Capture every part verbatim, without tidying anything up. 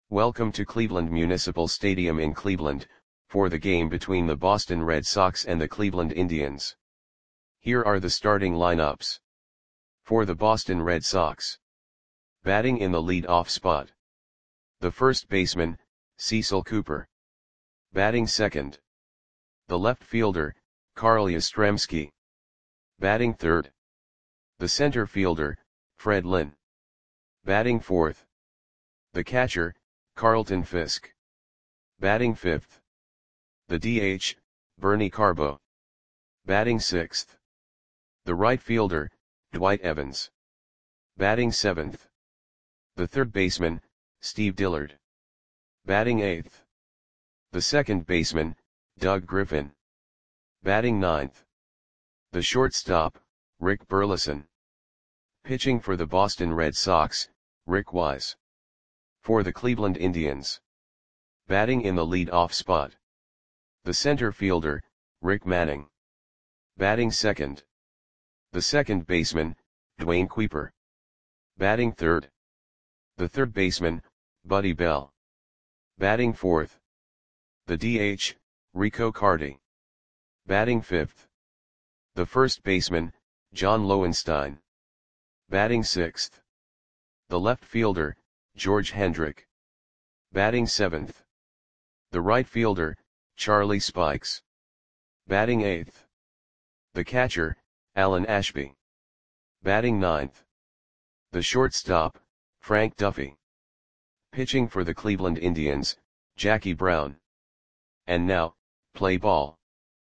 Welcome to Cleveland Municipal Stadium in Cleveland, for the game between the Boston Red Sox and the Cleveland Indians. Here are the starting lineups. For the Boston Red Sox. Batting in the lead-off spot. The first baseman, Cecil Cooper. Batting second. The left fielder, Carl Yastrzemski. Batting third. The center fielder, Fred Lynn. Batting fourth. The catcher, Carlton Fisk. Batting fifth. The D H, Bernie Carbo. Batting sixth. The right fielder, Dwight Evans. Batting seventh. The third baseman, Steve Dillard. Batting eighth. The second baseman, Doug Griffin. Batting ninth. The shortstop, Rick Burleson. Pitching for the Boston Red Sox, Rick Wise. For the Cleveland Indians. Batting in the lead-off spot. The center fielder, Rick Manning. Batting second. The second baseman, Dwayne Kuiper. Batting third. The third baseman, Buddy Bell. Batting fourth. The D H, Rico Carty. Batting fifth. The first baseman, John Lowenstein. Batting sixth. The left fielder, George Hendrick. Batting seventh. The right fielder, Charlie Spikes. Batting eighth. The catcher, Alan Ashby. Batting ninth. The shortstop, Frank Duffy. Pitching for the Cleveland Indians, Jackie Brown. And now, play ball.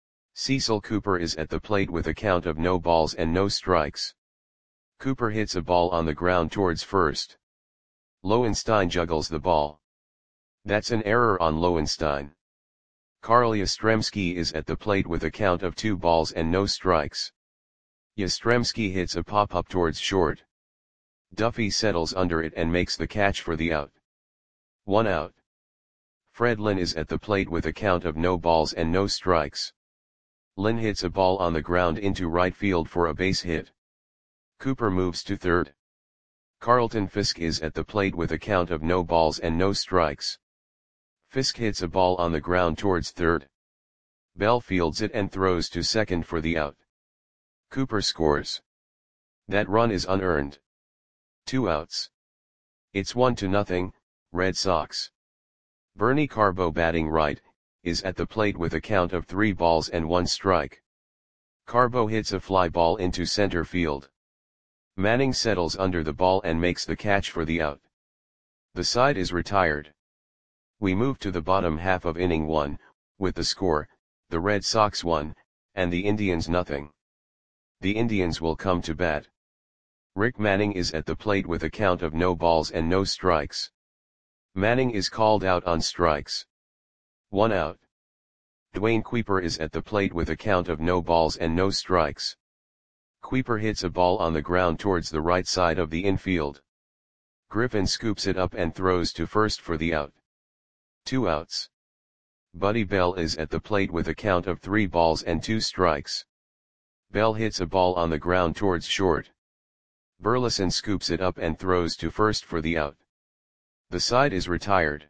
Cecil Cooper is at the plate with a count of no balls and no strikes. Cooper hits a ball on the ground towards first. Lowenstein juggles the ball. That's an error on Lowenstein. Carl Yastrzemski is at the plate with a count of two balls and no strikes. Yastrzemski hits a pop-up towards short. Duffy settles under it and makes the catch for the out. One out. Fred Lynn is at the plate with a count of no balls and no strikes. Lynn hits a ball on the ground into right field for a base hit. Cooper moves to third. Carlton Fisk is at the plate with a count of no balls and no strikes. Fisk hits a ball on the ground towards third. Bell fields it and throws to second for the out. Cooper scores. That run is unearned. Two outs. It's one to nothing, Red Sox. Bernie Carbo, batting right, is at the plate with a count of three balls and one strike. Carbo hits a fly ball into center field. Manning settles under the ball and makes the catch for the out. The side is retired. We move to the bottom half of inning one, with the score, the Red Sox one, and the Indians nothing. The Indians will come to bat. Rick Manning is at the plate with a count of no balls and no strikes. Manning is called out on strikes. One out. Dwayne Kuiper is at the plate with a count of no balls and no strikes. Kuiper hits a ball on the ground towards the right side of the infield. Griffin scoops it up and throws to first for the out. Two outs. Buddy Bell is at the plate with a count of three balls and two strikes. Bell hits a ball on the ground towards short. Burleson scoops it up and throws to first for the out. The side is retired.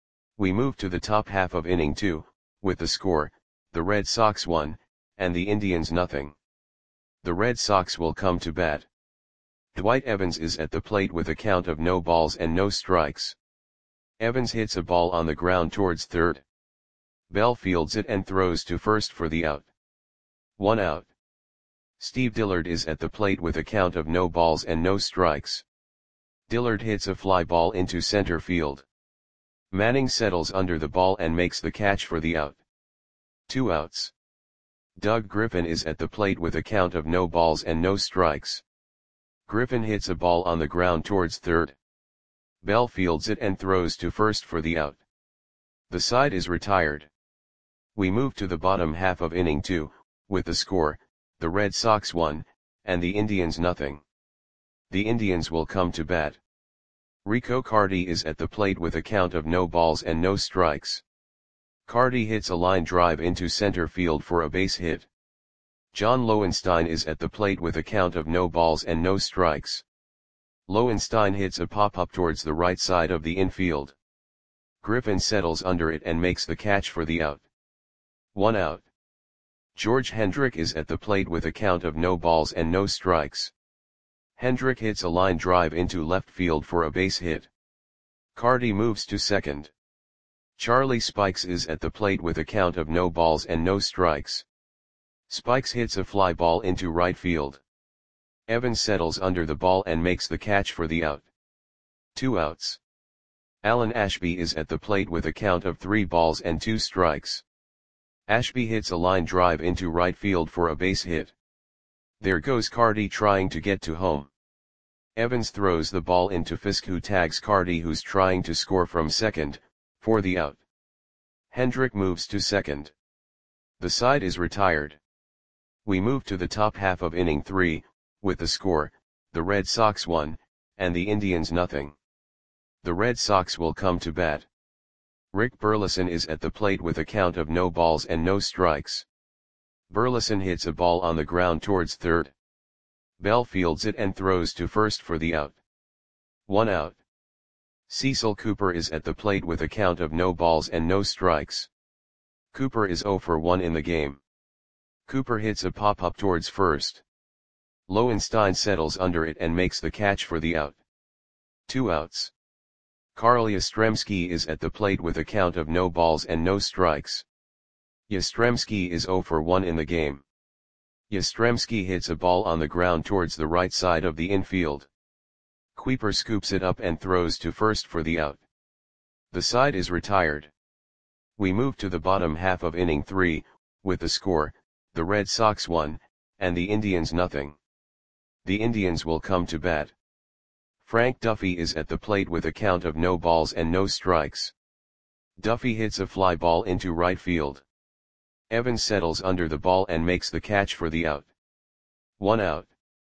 We move to the top half of inning two, with the score, the Red Sox one, and the Indians nothing. The Red Sox will come to bat. Dwight Evans is at the plate with a count of no balls and no strikes. Evans hits a ball on the ground towards third. Bell fields it and throws to first for the out. One out. Steve Dillard is at the plate with a count of no balls and no strikes. Dillard hits a fly ball into center field. Manning settles under the ball and makes the catch for the out. Two outs. Doug Griffin is at the plate with a count of no balls and no strikes. Griffin hits a ball on the ground towards third. Bell fields it and throws to first for the out. The side is retired. We move to the bottom half of inning two, with the score, the Red Sox one, and the Indians nothing. The Indians will come to bat. Rico Carty is at the plate with a count of no balls and no strikes. Carty hits a line drive into center field for a base hit. John Lowenstein is at the plate with a count of no balls and no strikes. Lowenstein hits a pop-up towards the right side of the infield. Griffin settles under it and makes the catch for the out. One out. George Hendrick is at the plate with a count of no balls and no strikes. Hendrick hits a line drive into left field for a base hit. Carty moves to second. Charlie Spikes is at the plate with a count of no balls and no strikes. Spikes hits a fly ball into right field. Evans settles under the ball and makes the catch for the out. Two outs. Alan Ashby is at the plate with a count of three balls and two strikes. Ashby hits a line drive into right field for a base hit. There goes Carty trying to get to home. Evans throws the ball into Fisk, who tags Carty, who's trying to score from second, for the out. Hendrick moves to second. The side is retired. We move to the top half of inning three, with the score, the Red Sox one, and the Indians nothing. The Red Sox will come to bat. Rick Burleson is at the plate with a count of no balls and no strikes. Burleson hits a ball on the ground towards third. Bell fields it and throws to first for the out. One out. Cecil Cooper is at the plate with a count of no balls and no strikes. Cooper is oh for one in the game. Cooper hits a pop-up towards first. Lowenstein settles under it and makes the catch for the out. Two outs. Carl Yastrzemski is at the plate with a count of no balls and no strikes. Yastrzemski is oh for one in the game. Yastrzemski hits a ball on the ground towards the right side of the infield. Kuiper scoops it up and throws to first for the out. The side is retired. We move to the bottom half of inning three, with the score, the Red Sox one, and the Indians nothing. The Indians will come to bat. Frank Duffy is at the plate with a count of no balls and no strikes. Duffy hits a fly ball into right field. Evans settles under the ball and makes the catch for the out. One out.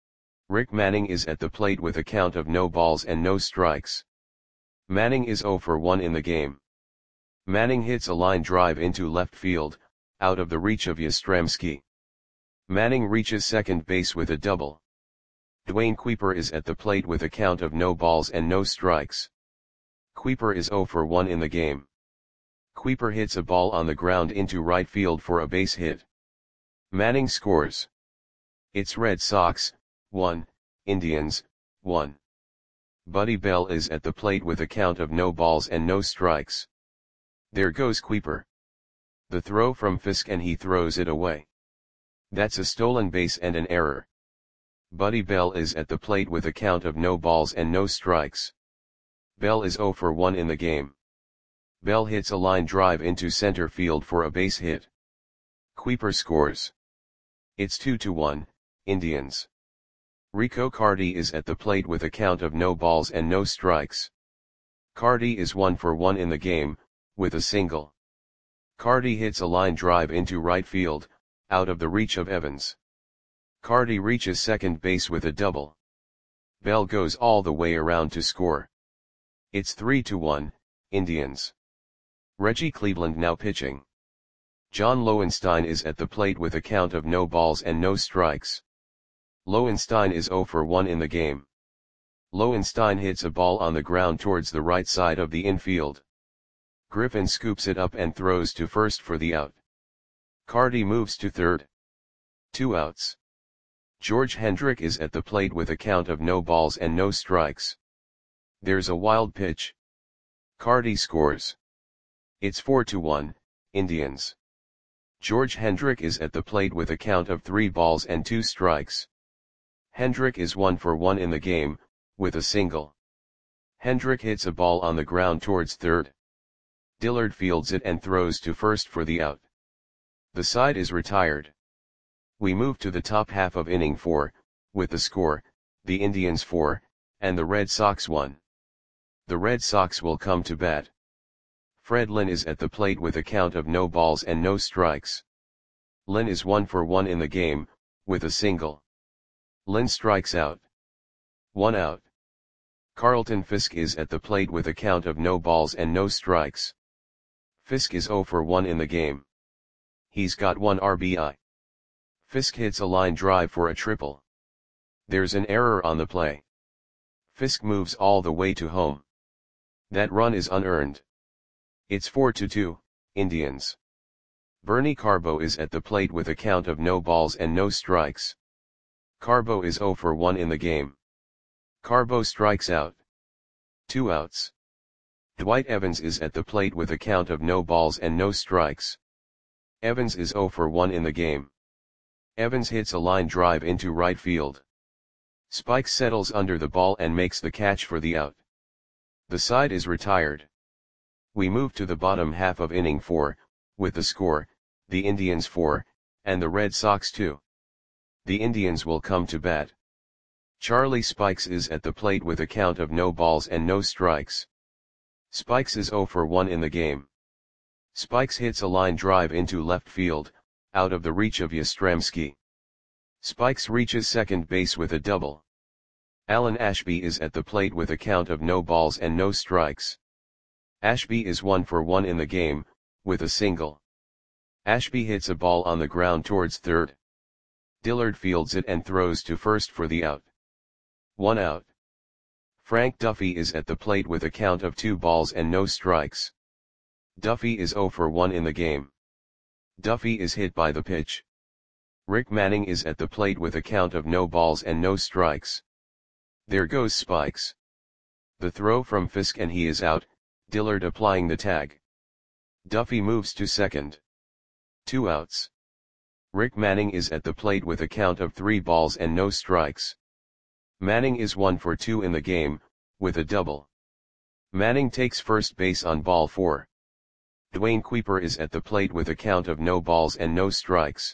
Rick Manning is at the plate with a count of no balls and no strikes. Manning is oh for one in the game. Manning hits a line drive into left field, out of the reach of Yastrzemski. Manning reaches second base with a double. Dwayne Kuiper is at the plate with a count of no balls and no strikes. Kuiper is oh for one in the game. Kuiper hits a ball on the ground into right field for a base hit. Manning scores. It's Red Sox, one, Indians, one. Buddy Bell is at the plate with a count of no balls and no strikes. There goes Kuiper. The throw from Fisk and he throws it away. That's a stolen base and an error. Buddy Bell is at the plate with a count of no balls and no strikes. Bell is oh for one in the game. Bell hits a line drive into center field for a base hit. Kuiper scores. It's two to one, Indians. Rico Carty is at the plate with a count of no balls and no strikes. Carty is one for one in the game, with a single. Carty hits a line drive into right field, out of the reach of Evans. Carty reaches second base with a double. Bell goes all the way around to score. It's three to one, Indians. Reggie Cleveland now pitching. John Lowenstein is at the plate with a count of no balls and no strikes. Lowenstein is oh for one in the game. Lowenstein hits a ball on the ground towards the right side of the infield. Griffin scoops it up and throws to first for the out. Carty moves to third. Two outs. George Hendrick is at the plate with a count of no balls and no strikes. There's a wild pitch. Carty scores. It's four to one, Indians. George Hendrick is at the plate with a count of three balls and two strikes. Hendrick is one for one in the game, with a single. Hendrick hits a ball on the ground towards third. Dillard fields it and throws to first for the out. The side is retired. We move to the top half of inning four, with the score, the Indians four, and the Red Sox one. The Red Sox will come to bat. Fred Lynn is at the plate with a count of no balls and no strikes. Lynn is one for one in the game, with a single. Lynn strikes out. One out. Carlton Fisk is at the plate with a count of no balls and no strikes. Fisk is oh for one in the game. He's got one R B I. Fisk hits a line drive for a triple. There's an error on the play. Fisk moves all the way to home. That run is unearned. It's four to two, Indians. Bernie Carbo is at the plate with a count of no balls and no strikes. Carbo is zero for one in the game. Carbo strikes out. Two outs. Dwight Evans is at the plate with a count of no balls and no strikes. Evans is zero for one in the game. Evans hits a line drive into right field. Spikes settles under the ball and makes the catch for the out. The side is retired. We move to the bottom half of inning four, with the score, the Indians four, and the Red Sox two. The Indians will come to bat. Charlie Spikes is at the plate with a count of no balls and no strikes. Spikes is zero for one in the game. Spikes hits a line drive into left field, out of the reach of Yastrzemski. Spikes reaches second base with a double. Alan Ashby is at the plate with a count of no balls and no strikes. Ashby is one for one in the game, with a single. Ashby hits a ball on the ground towards third. Dillard fields it and throws to first for the out. One out. Frank Duffy is at the plate with a count of two balls and no strikes. Duffy is zero for one in the game. Duffy is hit by the pitch. Rick Manning is at the plate with a count of no balls and no strikes. There goes Spikes. The throw from Fisk and he is out, Dillard applying the tag. Duffy moves to second. Two outs. Rick Manning is at the plate with a count of three balls and no strikes. Manning is one for two in the game, with a double. Manning takes first base on ball four. Dwayne Kuiper is at the plate with a count of no balls and no strikes.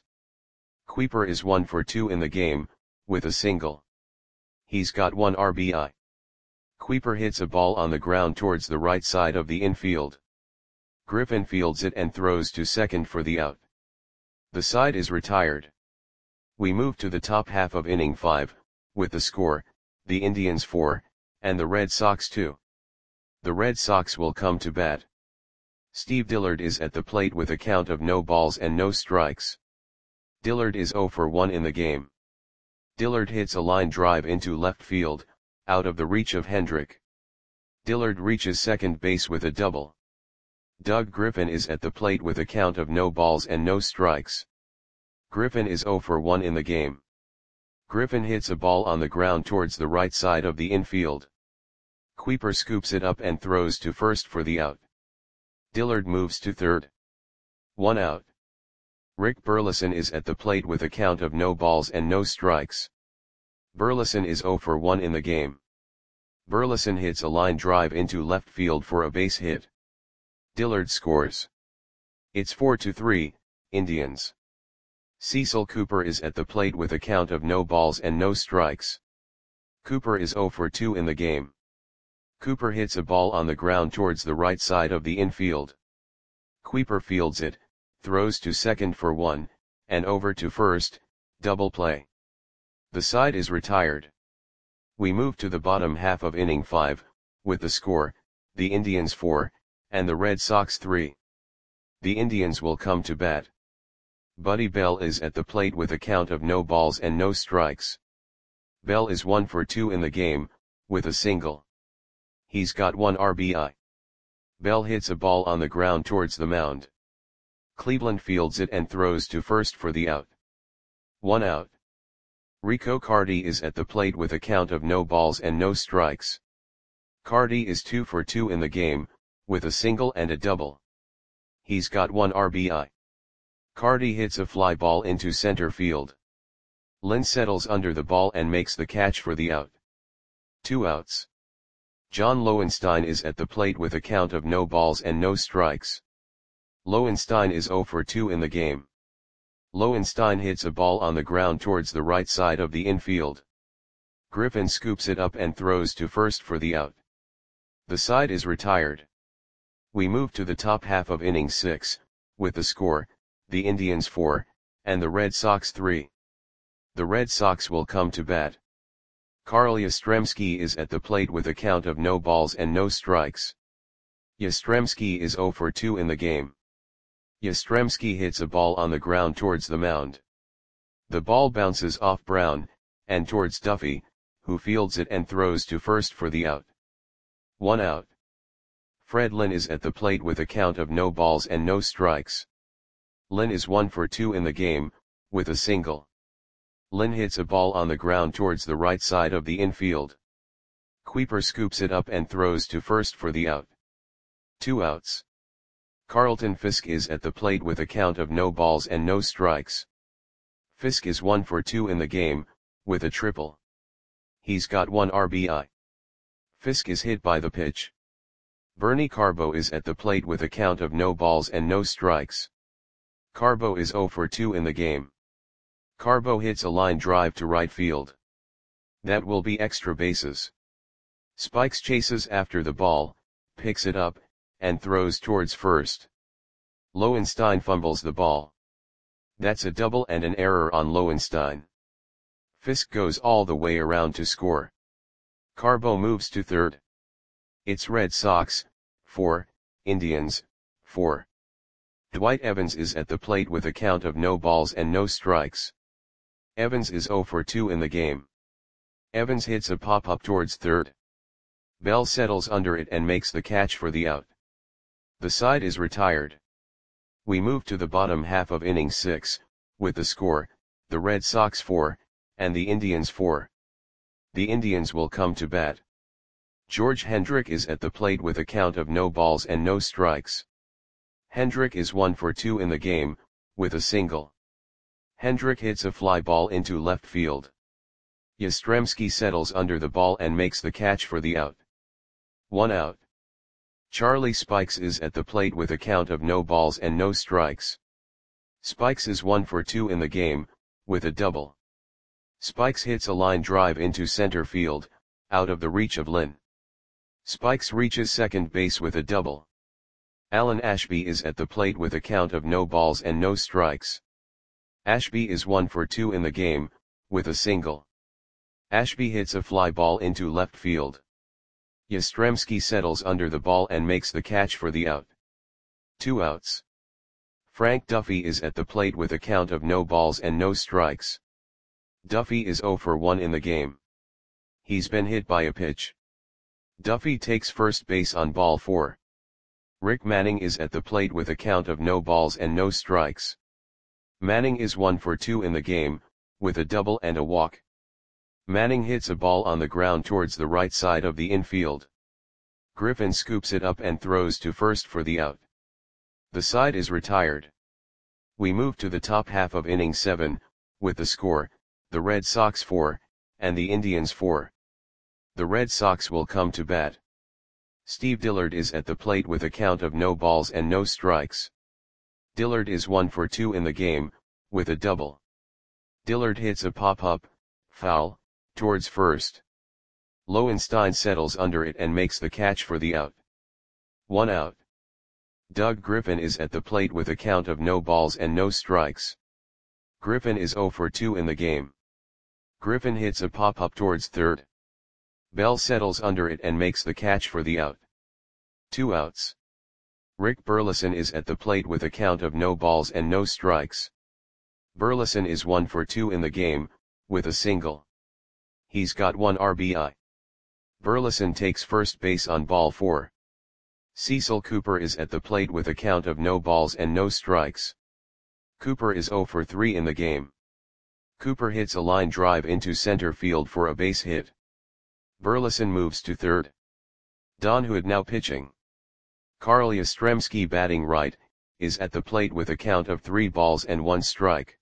Kuiper is one for two in the game, with a single. He's got one R B I. Kuiper hits a ball on the ground towards the right side of the infield. Griffin fields it and throws to second for the out. The side is retired. We move to the top half of inning five, with the score, the Indians four, and the Red Sox two. The Red Sox will come to bat. Steve Dillard is at the plate with a count of no balls and no strikes. Dillard is zero for one in the game. Dillard hits a line drive into left field, out of the reach of Hendrick. Dillard reaches second base with a double. Doug Griffin is at the plate with a count of no balls and no strikes. Griffin is zero for one in the game. Griffin hits a ball on the ground towards the right side of the infield. Kuiper scoops it up and throws to first for the out. Dillard moves to third. One out. Rick Burleson is at the plate with a count of no balls and no strikes. Burleson is zero for one in the game. Burleson hits a line drive into left field for a base hit. Dillard scores. It's four to three, Indians. Cecil Cooper is at the plate with a count of no balls and no strikes. Cooper is zero for two in the game. Cooper hits a ball on the ground towards the right side of the infield. Kuiper fields it, throws to second for one, and over to first, double play. The side is retired. We move to the bottom half of inning five, with the score, the Indians four, and the Red Sox three. The Indians will come to bat. Buddy Bell is at the plate with a count of no balls and no strikes. Bell is one for two in the game, with a single. He's got one R B I. Bell hits a ball on the ground towards the mound. Cleveland fields it and throws to first for the out. One out. Rico Carty is at the plate with a count of no balls and no strikes. Carty is two for two in the game, with a single and a double. He's got one R B I. Carty hits a fly ball into center field. Lynn settles under the ball and makes the catch for the out. Two outs. John Lowenstein is at the plate with a count of no balls and no strikes. Lowenstein is zero for two in the game. Lowenstein hits a ball on the ground towards the right side of the infield. Griffin scoops it up and throws to first for the out. The side is retired. We move to the top half of inning six, with the score, the Indians four, and the Red Sox three. The Red Sox will come to bat. Carl Yastrzemski is at the plate with a count of no balls and no strikes. Yastrzemski is zero for two in the game. Yastrzemski hits a ball on the ground towards the mound. The ball bounces off Brown, and towards Duffy, who fields it and throws to first for the out. One out. Fred Lynn is at the plate with a count of no balls and no strikes. Lynn is one for two in the game, with a single. Lynn hits a ball on the ground towards the right side of the infield. Kuiper scoops it up and throws to first for the out. Two outs. Carlton Fisk is at the plate with a count of no balls and no strikes. Fisk is one for two in the game, with a triple. He's got one R B I. Fisk is hit by the pitch. Bernie Carbo is at the plate with a count of no balls and no strikes. Carbo is zero for two in the game. Carbo hits a line drive to right field. That will be extra bases. Spikes chases after the ball, picks it up, and throws towards first. Lowenstein fumbles the ball. That's a double and an error on Lowenstein. Fisk goes all the way around to score. Carbo moves to third. It's Red Sox, four, Indians, four. Dwight Evans is at the plate with a count of no balls and no strikes. Evans is zero for two in the game. Evans hits a pop-up towards third. Bell settles under it and makes the catch for the out. The side is retired. We move to the bottom half of inning six, with the score, the Red Sox four, and the Indians four. The Indians will come to bat. George Hendrick is at the plate with a count of no balls and no strikes. Hendrick is one for two in the game, with a single. Hendrick hits a fly ball into left field. Yastrzemski settles under the ball and makes the catch for the out. One out. Charlie Spikes is at the plate with a count of no balls and no strikes. Spikes is one for two in the game, with a double. Spikes hits a line drive into center field, out of the reach of Lynn. Spikes reaches second base with a double. Alan Ashby is at the plate with a count of no balls and no strikes. Ashby is one for two in the game, with a single. Ashby hits a fly ball into left field. Yastrzemski settles under the ball and makes the catch for the out. Two outs. Frank Duffy is at the plate with a count of no balls and no strikes. Duffy is zero for one in the game. He's been hit by a pitch. Duffy takes first base on ball four. Rick Manning is at the plate with a count of no balls and no strikes. Manning is one for two in the game, with a double and a walk. Manning hits a ball on the ground towards the right side of the infield. Griffin scoops it up and throws to first for the out. The side is retired. We move to the top half of inning seven, with the score, the Red Sox four, and the Indians four. The Red Sox will come to bat. Steve Dillard is at the plate with a count of no balls and no strikes. Dillard is one for two in the game, with a double. Dillard hits a pop-up, foul, towards first. Lowenstein settles under it and makes the catch for the out. One out. Doug Griffin is at the plate with a count of no balls and no strikes. Griffin is zero for two in the game. Griffin hits a pop-up towards third. Bell settles under it and makes the catch for the out. Two outs. Rick Burleson is at the plate with a count of no balls and no strikes. Burleson is one for two in the game, with a single. He's got one R B I. Burleson takes first base on ball four. Cecil Cooper is at the plate with a count of no balls and no strikes. Cooper is zero for three in the game. Cooper hits a line drive into center field for a base hit. Burleson moves to third. Don Hood now pitching. Carl Yastrzemski batting right, is at the plate with a count of three balls and one strike.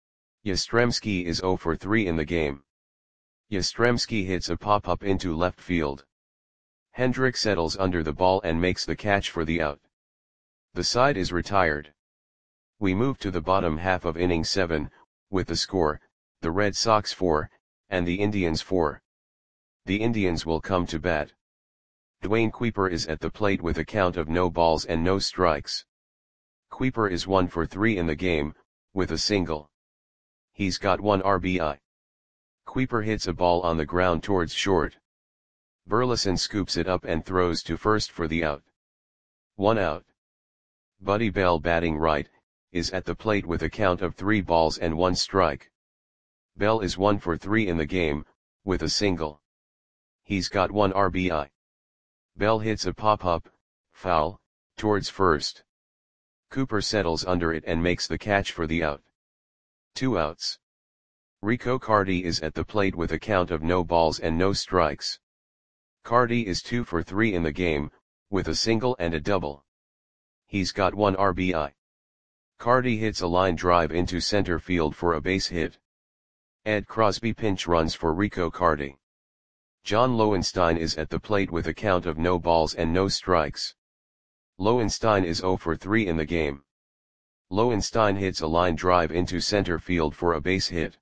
Yastrzemski is zero for three in the game. Yastrzemski hits a pop-up into left field. Hendrick settles under the ball and makes the catch for the out. The side is retired. We move to the bottom half of inning seven, with the score, the Red Sox four, and the Indians four. The Indians will come to bat. Dwayne Kuiper is at the plate with a count of no balls and no strikes. Kuiper is one for three in the game, with a single. He's got one R B I. Kuiper hits a ball on the ground towards short. Burleson scoops it up and throws to first for the out. One out. Buddy Bell batting right, is at the plate with a count of three balls and one strike. Bell is one for three in the game, with a single. He's got one R B I. Bell hits a pop-up, foul, towards first. Cooper settles under it and makes the catch for the out. Two outs. Rico Carty is at the plate with a count of no balls and no strikes. Carty is two for three in the game, with a single and a double. He's got one R B I. Carty hits a line drive into center field for a base hit. Ed Crosby pinch runs for Rico Carty. John Lowenstein is at the plate with a count of no balls and no strikes. Lowenstein is zero for three in the game. Lowenstein hits a line drive into center field for a base hit.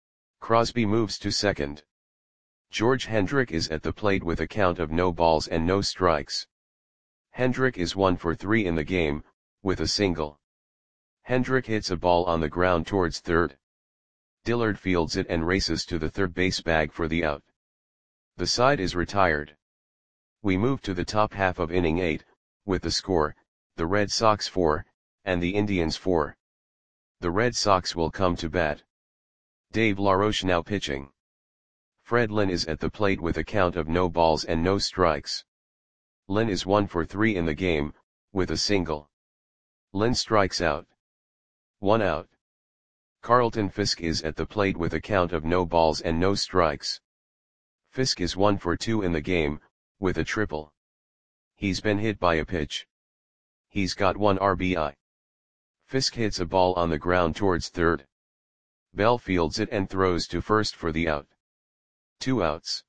Crosby moves to second. George Hendrick is at the plate with a count of no balls and no strikes. Hendrick is one for three in the game, with a single. Hendrick hits a ball on the ground towards third. Dillard fields it and races to the third base bag for the out. The side is retired. We move to the top half of inning eight, with the score, the Red Sox four, and the Indians four. The Red Sox will come to bat. Dave LaRoche now pitching. Fred Lynn is at the plate with a count of no balls and no strikes. Lynn is one for three in the game, with a single. Lynn strikes out. One out. Carlton Fisk is at the plate with a count of no balls and no strikes. Fisk is one for two in the game, with a triple. He's been hit by a pitch. He's got one R B I. Fisk hits a ball on the ground towards third. Bell fields it and throws to first for the out. Two outs.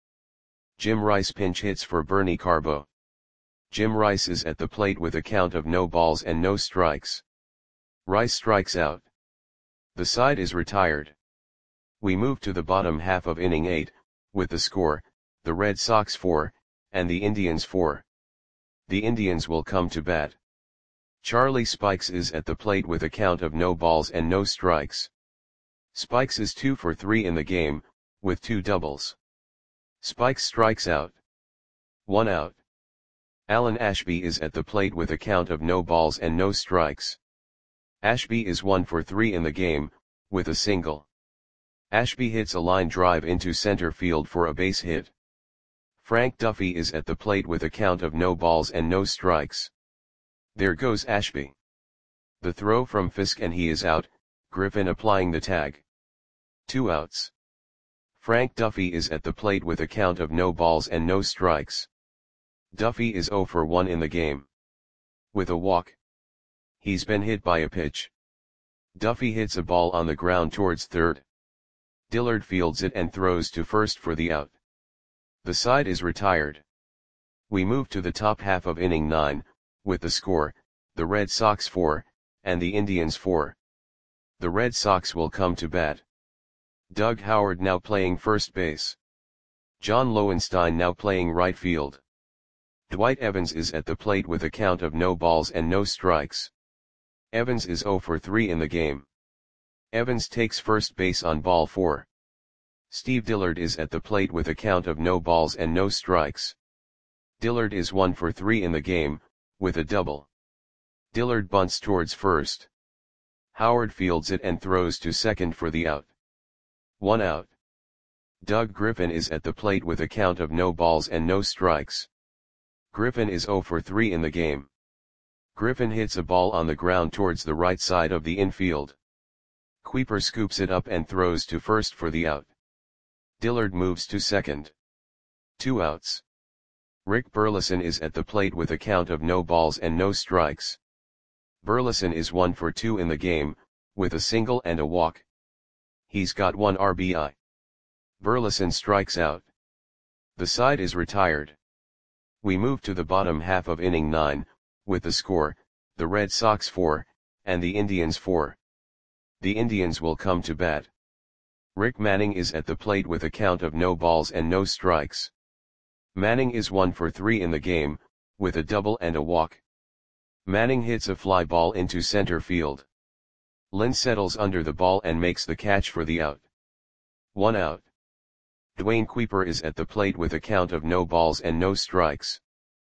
Jim Rice pinch hits for Bernie Carbo. Jim Rice is at the plate with a count of no balls and no strikes. Rice strikes out. The side is retired. We move to the bottom half of inning eight, with the score, the Red Sox four, and the Indians four. The Indians will come to bat. Charlie Spikes is at the plate with a count of no balls and no strikes. Spikes is two for three in the game, with two doubles. Spikes strikes out. One out. Alan Ashby is at the plate with a count of no balls and no strikes. Ashby is one for three in the game, with a single. Ashby hits a line drive into center field for a base hit. Frank Duffy is at the plate with a count of no balls and no strikes. There goes Ashby. The throw from Fisk and he is out, Griffin applying the tag. Two outs. Frank Duffy is at the plate with a count of no balls and no strikes. Duffy is zero for one in the game. With a walk. He's been hit by a pitch. Duffy hits a ball on the ground towards third. Dillard fields it and throws to first for the out. The side is retired. We move to the top half of inning nine, with the score, the Red Sox four, and the Indians four. The Red Sox will come to bat. Doug Howard now playing first base. John Lowenstein now playing right field. Dwight Evans is at the plate with a count of no balls and no strikes. Evans is zero for three in the game. Evans takes first base on ball four. Steve Dillard is at the plate with a count of no balls and no strikes. Dillard is one for three in the game, with a double. Dillard bunts towards first. Howard fields it and throws to second for the out. One out. Doug Griffin is at the plate with a count of no balls and no strikes. Griffin is zero for three in the game. Griffin hits a ball on the ground towards the right side of the infield. Kuiper scoops it up and throws to first for the out. Dillard moves to second. Two outs. Rick Burleson is at the plate with a count of no balls and no strikes. Burleson is one for two in the game, with a single and a walk. He's got one R B I. Burleson strikes out. The side is retired. We move to the bottom half of inning nine, with the score, the Red Sox four, and the Indians four. The Indians will come to bat. Rick Manning is at the plate with a count of no balls and no strikes. Manning is one for three in the game, with a double and a walk. Manning hits a fly ball into center field. Lynn settles under the ball and makes the catch for the out. One out. Dwayne Kuiper is at the plate with a count of no balls and no strikes.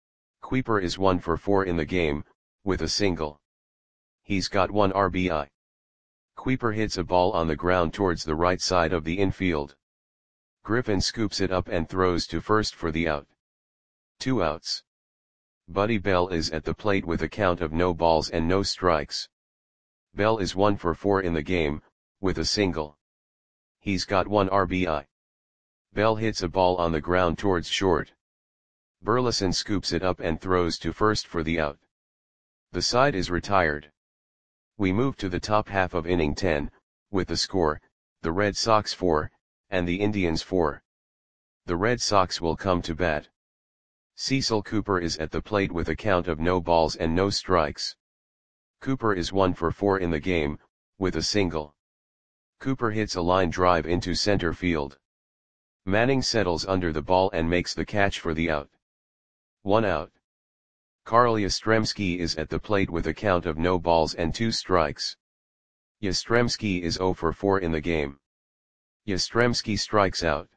Kuiper is one for four in the game, with a single. He's got one R B I. Kuiper hits a ball on the ground towards the right side of the infield. Griffin scoops it up and throws to first for the out. Two outs. Buddy Bell is at the plate with a count of no balls and no strikes. Bell is one for four in the game, with a single. He's got one R B I. Bell hits a ball on the ground towards short. Burleson scoops it up and throws to first for the out. The side is retired. We move to the top half of inning ten, with the score, the Red Sox four, and the Indians four. The Red Sox will come to bat. Cecil Cooper is at the plate with a count of no balls and no strikes. Cooper is one for four in the game, with a single. Cooper hits a line drive into center field. Manning settles under the ball and makes the catch for the out. One out. Carl Yastrzemski is at the plate with a count of no balls and two strikes. Yastrzemski is zero for four in the game. Yastrzemski strikes out.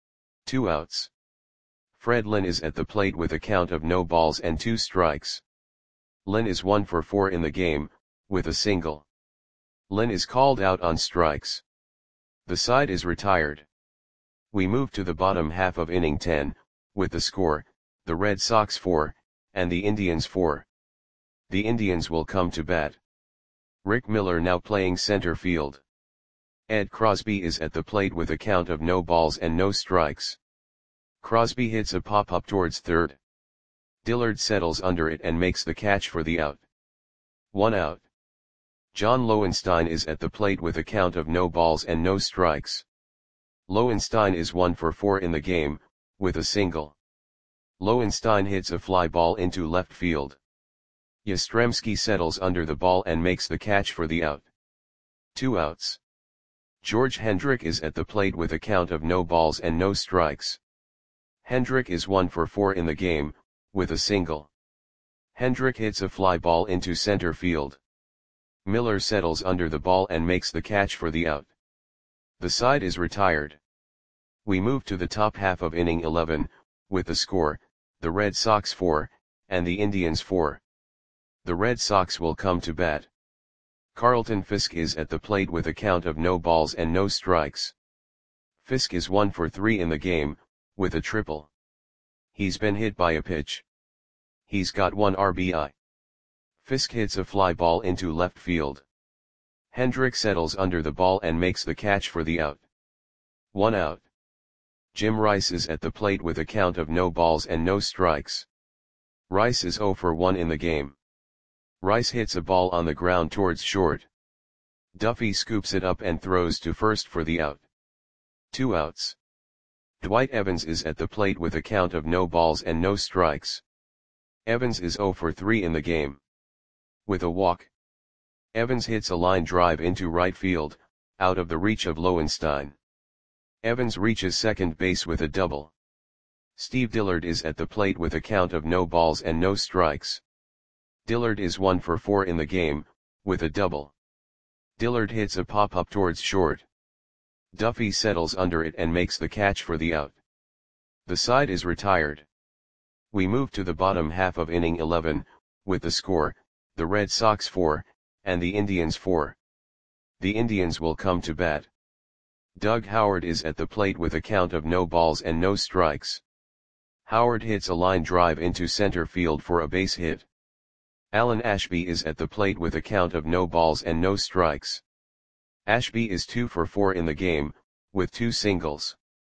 Two outs. Fred Lynn is at the plate with a count of no balls and two strikes. Lynn is one for four in the game, with a single. Lynn is called out on strikes. The side is retired. We move to the bottom half of inning ten, with the score, the Red Sox four, and the Indians four. The Indians will come to bat. Rick Miller now playing center field. Ed Crosby is at the plate with a count of no balls and no strikes. Crosby hits a pop-up towards third. Dillard settles under it and makes the catch for the out. One out. John Lowenstein is at the plate with a count of no balls and no strikes. Lowenstein is one for four in the game, with a single. Lowenstein hits a fly ball into left field. Yastrzemski settles under the ball and makes the catch for the out. Two outs. George Hendrick is at the plate with a count of no balls and no strikes. Hendrick is one for four in the game, with a single. Hendrick hits a fly ball into center field. Miller settles under the ball and makes the catch for the out. The side is retired. We move to the top half of inning eleven, with the score, the Red Sox four, and the Indians four. The Red Sox will come to bat. Carlton Fisk is at the plate with a count of no balls and no strikes. Fisk is one for three in the game, with a triple. He's been hit by a pitch. He's got one R B I. Fisk hits a fly ball into left field. Hendrick settles under the ball and makes the catch for the out. One out. Jim Rice is at the plate with a count of no balls and no strikes. Rice is zero for one in the game. Rice hits a ball on the ground towards short. Duffy scoops it up and throws to first for the out. Two outs. Dwight Evans is at the plate with a count of no balls and no strikes. Evans is zero for three in the game. With a walk. Evans hits a line drive into right field, out of the reach of Lowenstein. Evans reaches second base with a double. Steve Dillard is at the plate with a count of no balls and no strikes. Dillard is one for four in the game, with a double. Dillard hits a pop-up towards short. Duffy settles under it and makes the catch for the out. The side is retired. We move to the bottom half of inning eleven, with the score, the Red Sox four, and the Indians four. The Indians will come to bat. Doug Howard is at the plate with a count of no balls and no strikes. Howard hits a line drive into center field for a base hit. Alan Ashby is at the plate with a count of no balls and no strikes. Ashby is two for four in the game, with two singles.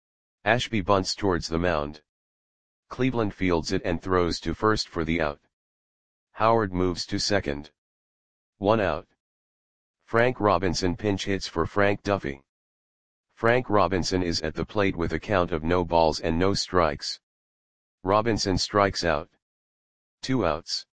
Ashby bunts towards the mound. Cleveland fields it and throws to first for the out. Howard moves to second. One out. Frank Robinson pinch hits for Frank Duffy. Frank Robinson is at the plate with a count of no balls and no strikes. Robinson strikes out. Two outs.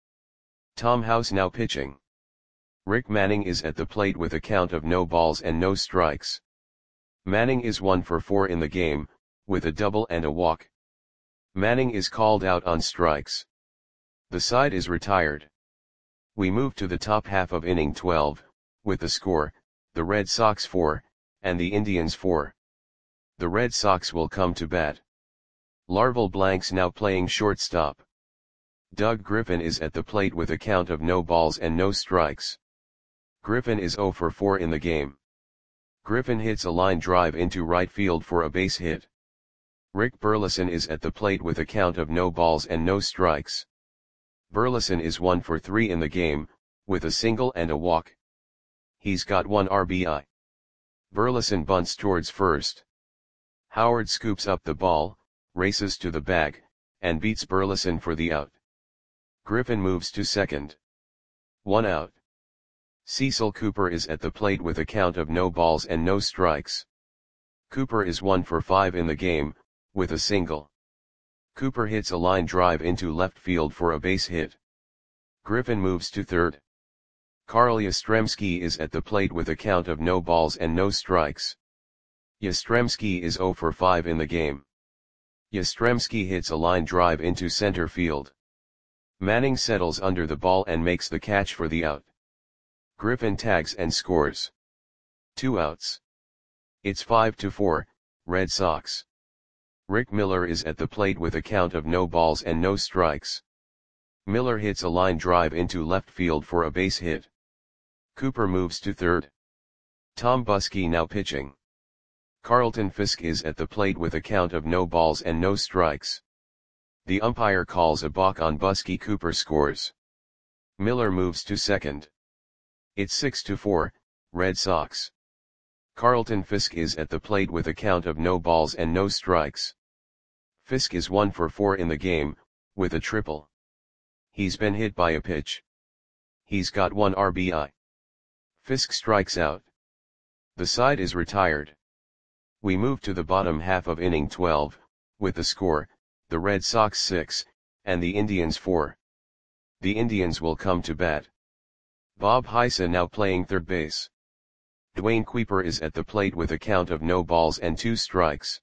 Tom House now pitching. Rick Manning is at the plate with a count of no balls and no strikes. Manning is one for four in the game, with a double and a walk. Manning is called out on strikes. The side is retired. We move to the top half of inning twelve, with the score, the Red Sox four, and the Indians four. The Red Sox will come to bat. Larval Blanks now playing shortstop. Doug Griffin is at the plate with a count of no balls and no strikes. Griffin is zero for four in the game. Griffin hits a line drive into right field for a base hit. Rick Burleson is at the plate with a count of no balls and no strikes. Burleson is one for three in the game, with a single and a walk. He's got one R B I. Burleson bunts towards first. Howard scoops up the ball, races to the bag, and beats Burleson for the out. Griffin moves to second. One out. Cecil Cooper is at the plate with a count of no balls and no strikes. Cooper is one for five in the game, with a single. Cooper hits a line drive into left field for a base hit. Griffin moves to third. Carl Yastrzemski is at the plate with a count of no balls and no strikes. Yastrzemski is zero for five in the game. Yastrzemski hits a line drive into center field. Manning settles under the ball and makes the catch for the out. Griffin tags and scores. Two outs. It's five to four, Red Sox. Rick Miller is at the plate with a count of no balls and no strikes. Miller hits a line drive into left field for a base hit. Cooper moves to third. Tom Buskey now pitching. Carlton Fisk is at the plate with a count of no balls and no strikes. The umpire calls a balk on Buskey. Cooper scores. Miller moves to second. It's six to four, Red Sox. Carlton Fisk is at the plate with a count of no balls and no strikes. Fisk is one for four in the game, with a triple. He's been hit by a pitch. He's got one R B I. Fisk strikes out. The side is retired. We move to the bottom half of inning twelve, with the score, the Red Sox six, and the Indians four. The Indians will come to bat. Bob Heisa now playing third base. Dwayne Kuiper is at the plate with a count of no balls and two strikes.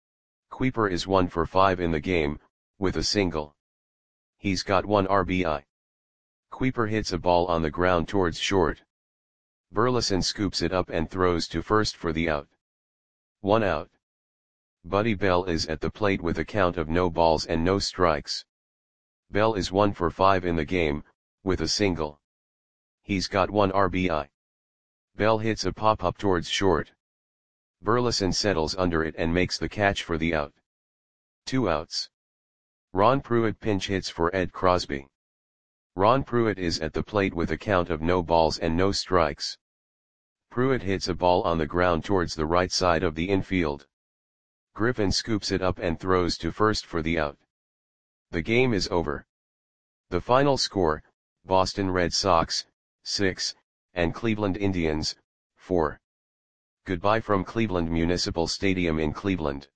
Kuiper is one for five in the game, with a single. He's got one R B I. Kuiper hits a ball on the ground towards short. Burleson scoops it up and throws to first for the out. One out. Buddy Bell is at the plate with a count of no balls and no strikes. Bell is one for five in the game, with a single. He's got one R B I. Bell hits a pop-up towards short. Burleson settles under it and makes the catch for the out. Two outs. Ron Pruitt pinch hits for Ed Crosby. Ron Pruitt is at the plate with a count of no balls and no strikes. Pruitt hits a ball on the ground towards the right side of the infield. Griffin scoops it up and throws to first for the out. The game is over. The final score, Boston Red Sox, six, and Cleveland Indians, four. Goodbye from Cleveland Municipal Stadium in Cleveland.